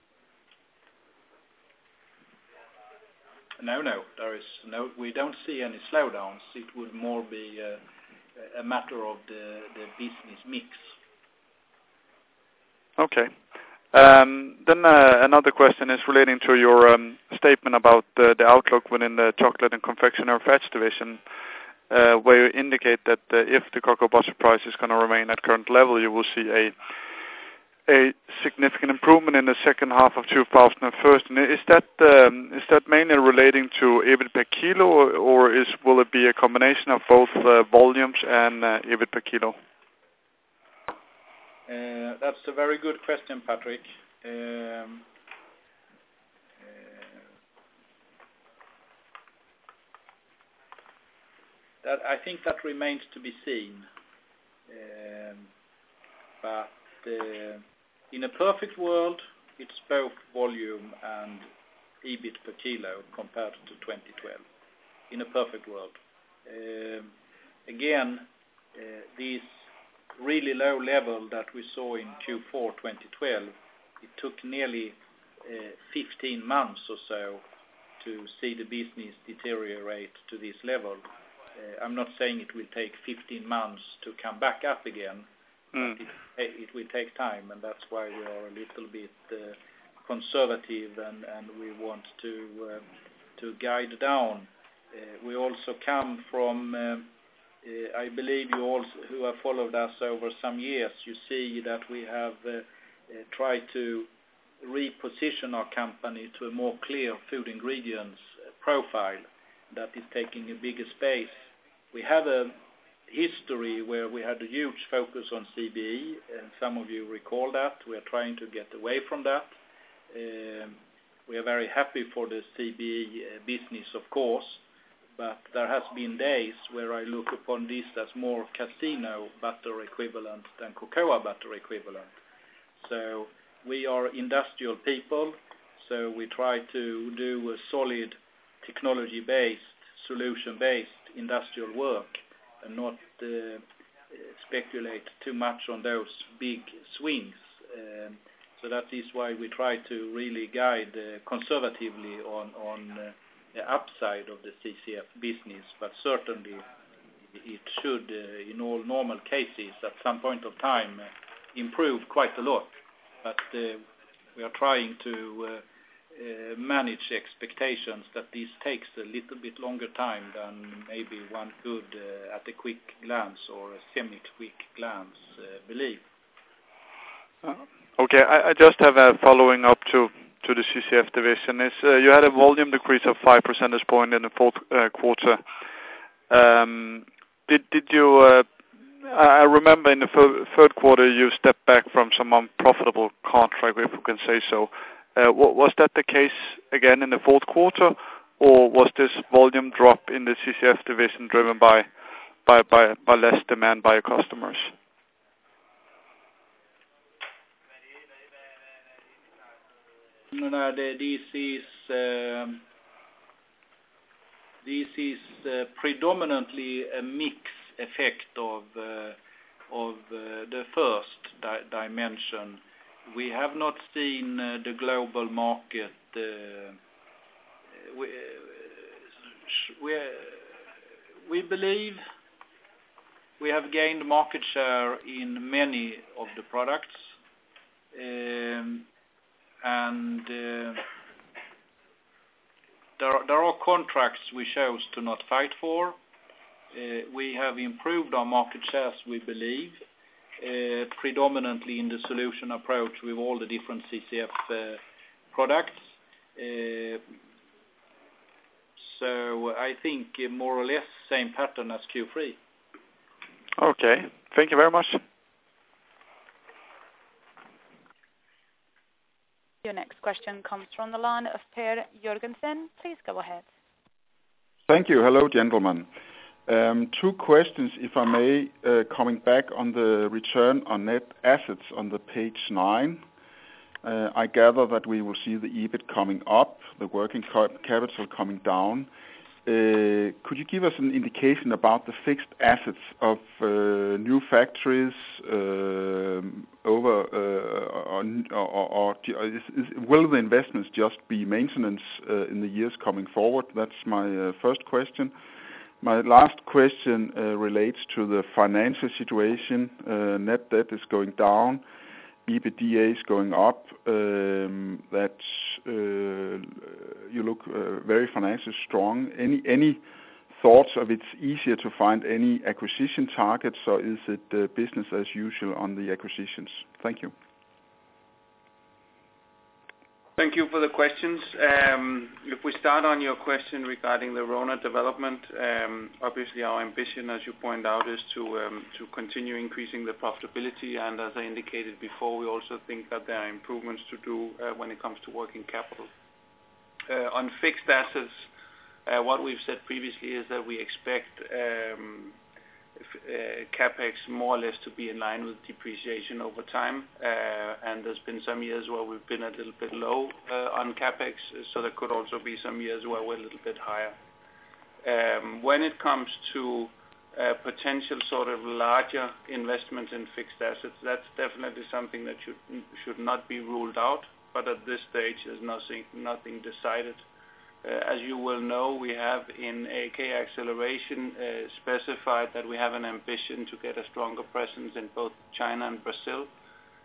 No, no, there is no. We don't see any slowdowns. It would more be uh, a matter of the, the business mix. Okay. Um, then uh, another question is relating to your um, statement about uh, the outlook within the chocolate and confectionery fats division. Uh, where you indicate that uh, if the cocoa butter price is going to remain at current level, you will see a a significant improvement in the second half of two thousand thirteen. Is that um, is that mainly relating to E B I T per kilo, or, or is will it be a combination of both uh, volumes and uh, E B I T per kilo? Uh, that's a very good question, Patrick. Um, That I think that remains to be seen. Um, but uh, in a perfect world, it's both volume and E B I T per kilo compared to twenty twelve. In a perfect world. Um, again, uh, this really low level that we saw in Q four twenty twelve, it took nearly uh, fifteen months or so to see the business deteriorate to this level. Uh, I'm not saying it will take fifteen months to come back up again. Mm. It, it will take time, and that's why we are a little bit uh, conservative, and, and we want to uh, to guide down. Uh, we also come from, uh, uh, I believe you all who have followed us over some years, you see that we have uh, uh, tried to reposition our company to a more clear food ingredients profile that is taking a bigger space. We have a history where we had a huge focus on C B E, and some of you recall that. We are trying to get away from that. Um, we are very happy for the C B E uh, business, of course, but there has been days where I look upon this as more casino butter equivalent than cocoa butter equivalent. So we are industrial people, so we try to do a solid technology-based, solution-based industrial work and not uh, speculate too much on those big swings. Um, so that is why we try to really guide uh, conservatively on, on uh, the upside of the C C F business, but certainly it should, uh, in all normal cases, at some point of time, uh, improve quite a lot. But uh, we are trying to uh, uh, manage expectations that this takes a little bit longer time than maybe one could, uh, at a quick glance or a semi-quick glance, uh, believe. Uh, okay, I, I just have a following up to, to the C C F division. Is uh, you had a volume decrease of five percentage point in the fourth uh, quarter. Um, did did you? Uh, I remember in the f- third quarter you stepped back from some unprofitable contract, if we can say so. Uh, was that the case again in the fourth quarter, or was this volume drop in the C C F division driven by by by, by less demand by your customers? No, no, the, this is um, this is uh, predominantly a mix effect of uh, of uh, the first di- dimension. We have not seen uh, the global market. Uh, we, we we believe we have gained market share in many of the products, um, and uh, there there are contracts we chose to not fight for. Uh, we have improved our market shares, we believe, uh, predominantly in the solution approach with all the different C C F uh, products. Uh, so I think uh, more or less same pattern as Q three. Okay, thank you very much. Your next question comes from the line of Per Jørgensen. Please go ahead. Thank you. Hello, gentlemen. Um, two questions, if I may, uh, coming back on the return on net assets on the page nine. Uh, I gather that we will see the E B I T coming up, the working capital coming down. Uh, could you give us an indication about the fixed assets of uh, new factories uh, over, uh, or, or, or is, is, will the investments just be maintenance uh, in the years coming forward? That's my uh, first question. My last question uh, relates to the financial situation. Uh, net debt is going down, EBITDA is going up. Um, that uh, you look uh, very financially strong. Any any thoughts of it's easier to find any acquisition targets, or is it uh, business as usual on the acquisitions? Thank you. Thank you for the questions. Um, if we start on your question regarding the RONA development, um, obviously our ambition, as you point out, is to um, to continue increasing the profitability. And as I indicated before, we also think that there are improvements to do uh, when it comes to working capital. Uh, on fixed assets, uh, what we've said previously is that we expect um, Uh, capex more or less to be in line with depreciation over time, uh, and there's been some years where we've been a little bit low uh, on capex, so there could also be some years where we're a little bit higher. Um, when it comes to uh, potential sort of larger investments in fixed assets, that's definitely something that should should not be ruled out, but at this stage there's nothing nothing decided. Uh, as you will know, we have in A A K Acceleration uh, specified that we have an ambition to get a stronger presence in both China and Brazil.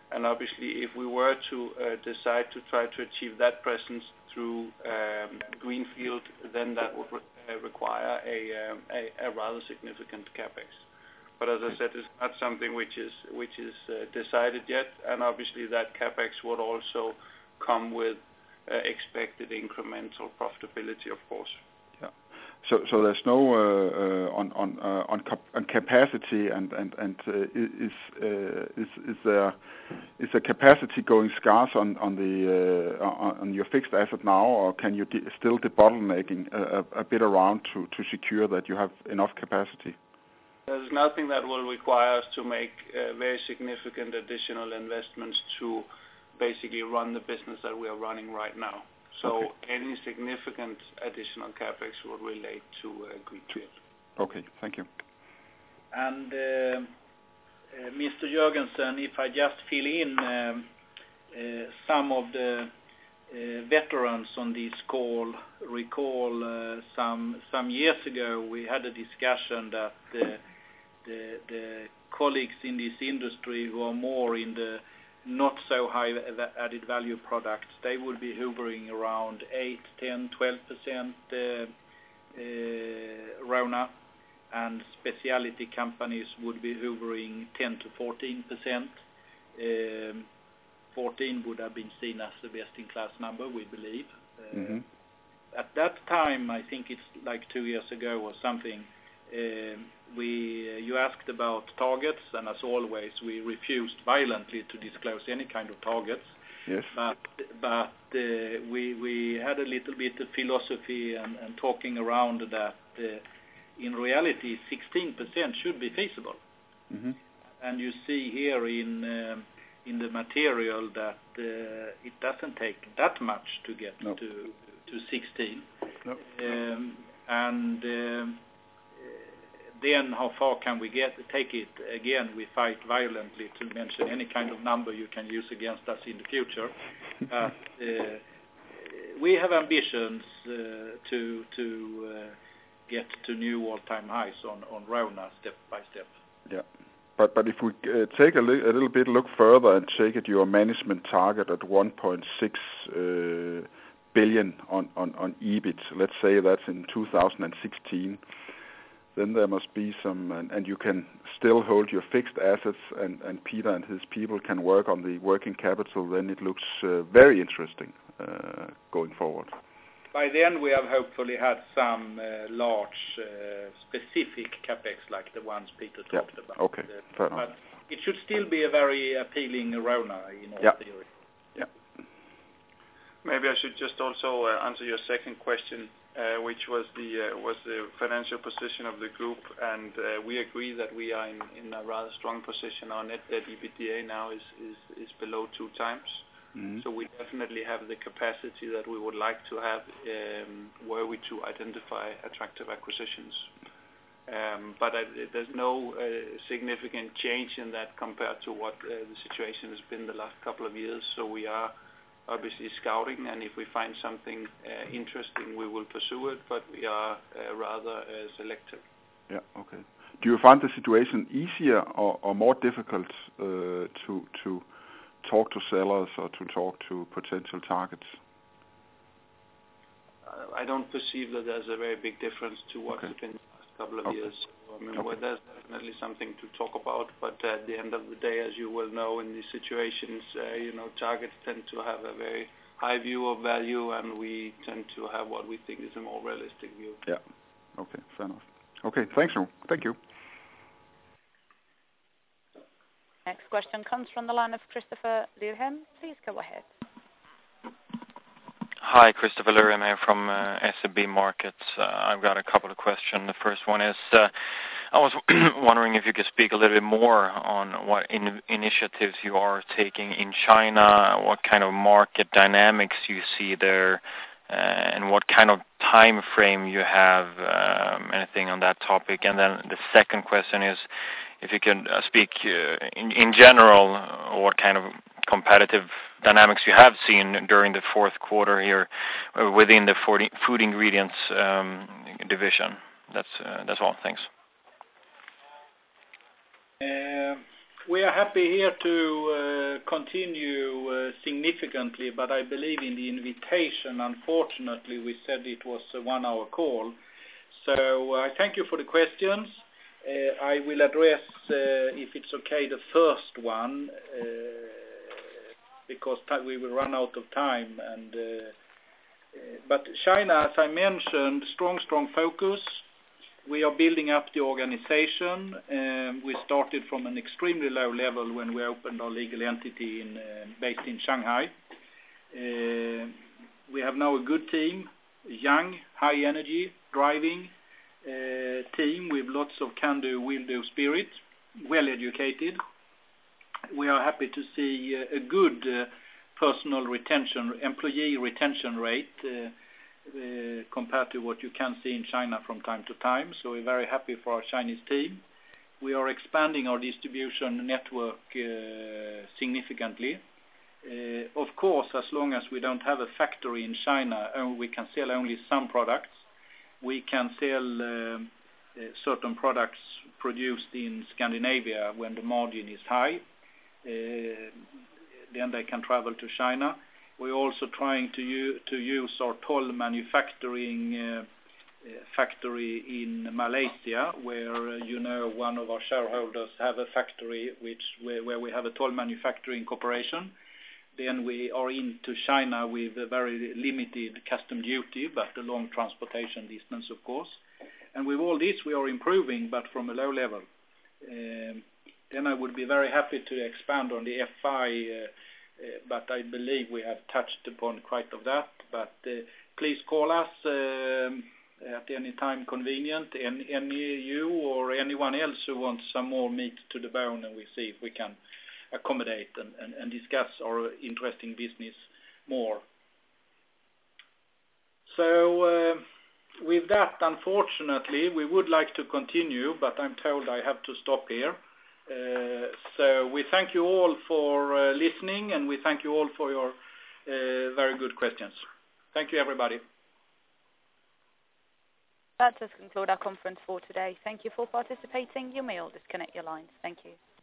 And obviously, if we were to uh, decide to try to achieve that presence through um, greenfield, then that would re- uh, require a, um, a, a rather significant capex. But as I said, it's not something which is which is uh, decided yet, and obviously that capex would also come with uh, expected incremental profitability, of course. Yeah. So so there's no uh, uh, on on uh, on, cap- on capacity and and and uh, is uh, is is there is the capacity going scarce on on the uh, on, on your fixed asset now, or can you de- still debottlenecking a, a bit around to to secure that you have enough capacity? There's nothing that will require us to make uh, very significant additional investments to basically run the business that we are running right now. So okay. Any significant additional capex will relate to uh, greenfield. Okay, thank you. And uh, uh, Mister Jørgensen, if I just fill in um, uh, some of the uh, veterans on this call, recall uh, some some years ago we had a discussion that uh, The, the colleagues in this industry who are more in the not so high added value products, they would be hovering around eight, ten, twelve percent uh, uh, RONA, and specialty companies would be hovering ten to fourteen percent. Um, fourteen would have been seen as the best-in-class number, we believe. Uh, mm-hmm. At that time, I think it's like two years ago or something, uh, we uh, you asked about targets, and as always, we refused violently to disclose any kind of targets. Yes. But but uh, we we had a little bit of philosophy and, and talking around that uh, in reality sixteen percent should be feasible. Mm-hmm. And you see here in um, in the material that uh, it doesn't take that much to get no. to to sixteen. No. Um, and um, then how far can we get take it? Again, we fight violently to mention any kind of number you can use against us in the future. But uh, we have ambitions uh, to to uh, get to new all-time highs on, on RONA step by step. Yeah. But but if we uh, take a, li- a little bit look further and take it your management target at one point six uh, billion on, on, on EBIT, let's say that's in two thousand sixteen, then there must be some, and, and you can still hold your fixed assets, and, and Peter and his people can work on the working capital, then it looks uh, very interesting uh, going forward. By then we have hopefully had some uh, large uh, specific capex like the ones Peter talked yeah. about. Okay, uh, fair but enough. It should still be a very appealing RONA in all yeah. theory. Yeah. Maybe I should just also uh, answer your second question, uh, which was the uh, was the financial position of the group, and uh, we agree that we are in, in a rather strong position. Our net debt EBITDA now is, is, is below two times. Mm-hmm. So we definitely have the capacity that we would like to have um, were we to identify attractive acquisitions. Um, but I, there's no uh, significant change in that compared to what uh, the situation has been the last couple of years. So we are obviously scouting, and if we find something uh, interesting, we will pursue it, but we are uh, rather uh, selective. Yeah, okay. Do you find the situation easier or, or more difficult uh, to to talk to sellers or to talk to potential targets? Uh, I don't perceive that there's a very big difference to what's okay. been the last couple of okay. years. I mean, okay. well, there's definitely something to talk about, but at the end of the day, as you well know, in these situations, uh, you know, targets tend to have a very high view of value, and we tend to have what we think is a more realistic view. Yeah. Okay. Fair enough. Okay. Thanks, you. Thank you. Next question comes from the line of Christopher Lyrhem. Please go ahead. Hi, Christopher Lyrhem here from uh, S E B Markets. Uh, I've got a couple of questions. The first one is, uh, I was wondering if you could speak a little bit more on what in- initiatives you are taking in China, what kind of market dynamics you see there, uh, and what kind of time frame you have, um, anything on that topic. And then the second question is, if you can uh, speak uh, in, in general, uh, what kind of competitive dynamics you have seen during the fourth quarter here uh, within the food ingredients um, division. That's uh, that's all. Thanks. Uh, we are happy here to uh, continue uh, significantly, but I believe in the invitation, unfortunately, we said it was a one-hour call. So I uh, thank you for the questions. Uh, I will address, uh, if it's okay, the first one, uh, because t- we will run out of time. And uh, uh, but China, as I mentioned, strong, strong focus. We are building up the organization. Um, we started from an extremely low level when we opened our legal entity in, uh, based in Shanghai. Uh, we have now a good team, young, high energy, driving uh, team with lots of can-do, will-do spirit, well educated. We are happy to see uh, a good uh, personal retention, employee retention rate uh, Uh, compared to what you can see in China from time to time. So we're very happy for our Chinese team. We are expanding our distribution network uh, significantly. Uh, of course, as long as we don't have a factory in China and we can sell only some products, we can sell uh, uh, certain products produced in Scandinavia when the margin is high. Uh, then they can travel to China. We're also trying to, u- to use our toll manufacturing uh, uh, factory in Malaysia, where, uh, you know, one of our shareholders have a factory which where, where we have a toll manufacturing corporation. Then we are into China with a very limited custom duty, but a long transportation distance, of course. And with all this, we are improving, but from a low level. Um, then I would be very happy to expand on the F I uh, Uh, but I believe we have touched upon quite of that. But uh, please call us um, at any time convenient, any, any you or anyone else who wants some more meat to the bone, and we see if we can accommodate and, and, and discuss our interesting business more. So uh, with that, unfortunately, we would like to continue, but I'm told I have to stop here. Uh, so we thank you all for uh, listening, and we thank you all for your uh, very good questions. Thank you, everybody. That does conclude our conference for today. Thank you for participating. You may all disconnect your lines. Thank you.